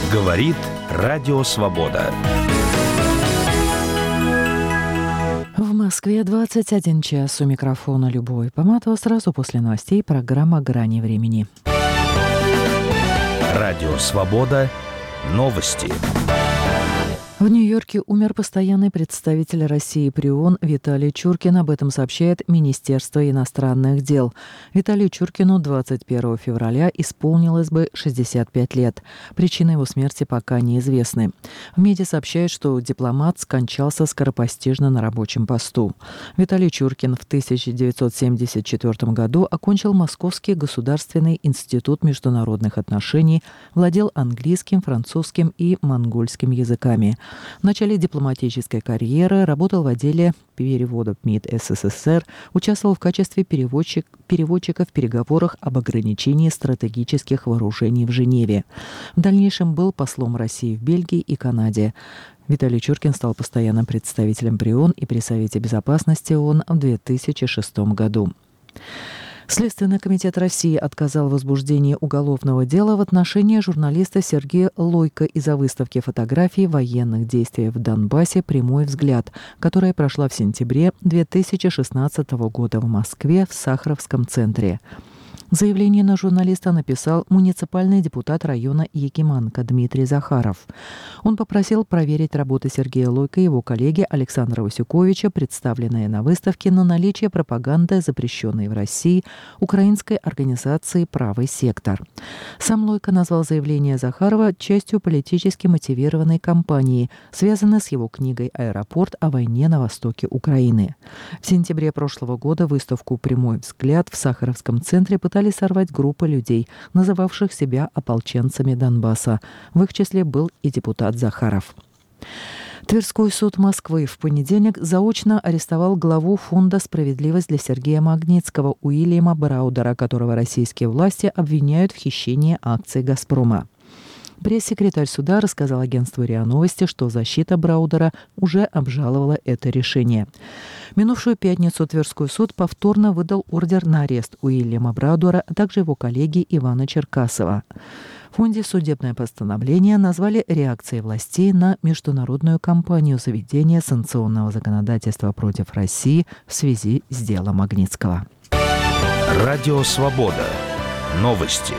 Говорит Радио Свобода. В Москве 21 час. У микрофона Любовь Поматова. Сразу после новостей программа «Грани времени». Радио Свобода. Новости. В Нью-Йорке умер постоянный представитель России при ООН Виталий Чуркин. Об этом сообщает Министерство иностранных дел. Виталию Чуркину 21 февраля исполнилось бы 65 лет. Причины его смерти пока неизвестны. В МИДе сообщают, что дипломат скончался скоропостижно на рабочем посту. Виталий Чуркин в 1974 году окончил Московский государственный институт международных отношений, владел английским, французским и монгольским языками. В начале дипломатической карьеры работал в отделе переводов МИД СССР, участвовал в качестве переводчика в переговорах об ограничении стратегических вооружений в Женеве. В дальнейшем был послом России в Бельгии и Канаде. Виталий Чуркин стал постоянным представителем при ООН и при Совете Безопасности ООН в 2006 году. Следственный комитет России отказал в возбуждении уголовного дела в отношении журналиста Сергея Лойко из-за выставки фотографий военных действий в Донбассе «Прямой взгляд», которая прошла в сентябре 2016 года в Москве в Сахаровском центре. Заявление на журналиста написал муниципальный депутат района Якиманка Дмитрий Захаров. Он попросил проверить работы Сергея Лойко и его коллеги Александра Васюковича, представленные на выставке, на наличие пропаганды, запрещенной в России, украинской организации «Правый сектор». Сам Лойко назвал заявление Захарова частью политически мотивированной кампании, связанной с его книгой «Аэропорт» о войне на востоке Украины. В сентябре прошлого года выставку «Прямой взгляд» в Сахаровском центре пытались сорвать группа людей, называвших себя ополченцами Донбасса. В их числе был и депутат Захаров. Тверской суд Москвы в понедельник заочно арестовал главу Фонда «Справедливость» для Сергея Магнитского Уильяма Браудера, которого российские власти обвиняют в хищении акций «Газпрома». Пресс-секретарь суда рассказал агентству РИА Новости, что защита Браудера уже обжаловала это решение. В минувшую пятницу Тверской суд повторно выдал ордер на арест Уильяма Браудера, а также его коллеги Ивана Черкасова. В фонде судебное постановление назвали реакцией властей на международную кампанию заведения санкционного законодательства против России в связи с делом Магнитского. Радио Свобода. Новости.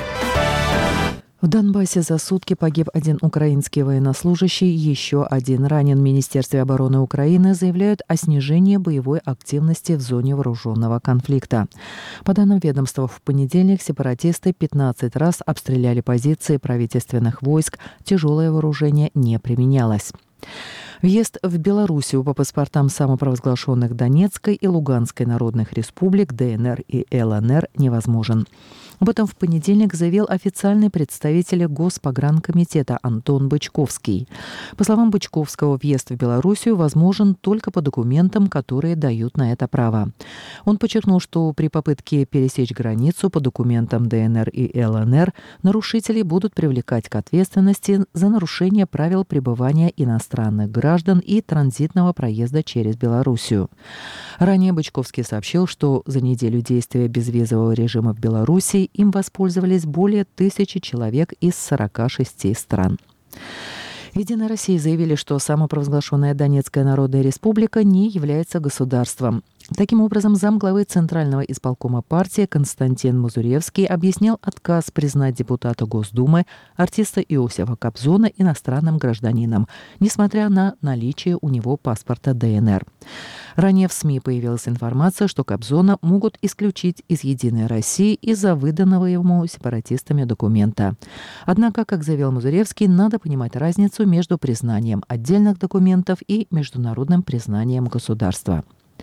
В Донбассе за сутки погиб один украинский военнослужащий, еще один ранен. В Министерстве обороны Украины заявляют о снижении боевой активности в зоне вооруженного конфликта. По данным ведомства, в понедельник сепаратисты 15 раз обстреляли позиции правительственных войск, тяжелое вооружение не применялось. Въезд в Белоруссию по паспортам самопровозглашенных Донецкой и Луганской народных республик, ДНР и ЛНР невозможен. Об этом в понедельник заявил официальный представитель Госпогранкомитета Антон Бычковский. По словам Бычковского, въезд в Белоруссию возможен только по документам, которые дают на это право. Он подчеркнул, что при попытке пересечь границу по документам ДНР и ЛНР нарушители будут привлекать к ответственности за нарушение правил пребывания иностранных граждан и транзитного проезда через Белоруссию. Ранее Бычковский сообщил, что за неделю действия безвизового режима в Белоруссии им воспользовались более 1000 человек из 46 стран. «Единая Россия» заявили, что самопровозглашенная Донецкая Народная Республика не является государством. Таким образом, замглавы Центрального исполкома партии Константин Мазуревский объяснил отказ признать депутата Госдумы, артиста Иосифа Кобзона, иностранным гражданином, несмотря на наличие у него паспорта ДНР. Ранее в СМИ появилась информация, что Кобзона могут исключить из «Единой России» из-за выданного ему сепаратистами документа. Однако, как заявил Мазуревский, надо понимать разницу между признанием отдельных документов и международным признанием государства.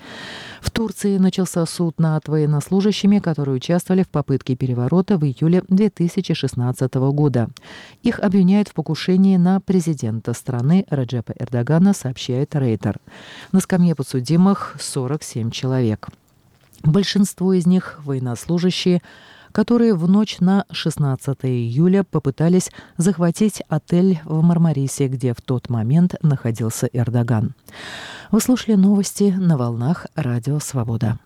В Турции начался суд над военнослужащими, которые участвовали в попытке переворота в июле 2016 года. Их обвиняют в покушении на президента страны Реджепа Эрдогана, сообщает Рейтер. На скамье подсудимых 47 человек. Большинство из них – военнослужащие, которые в ночь на 16 июля попытались захватить отель в Мармарисе, где в тот момент находился Эрдоган. Вы слушали новости на волнах Радио Свобода.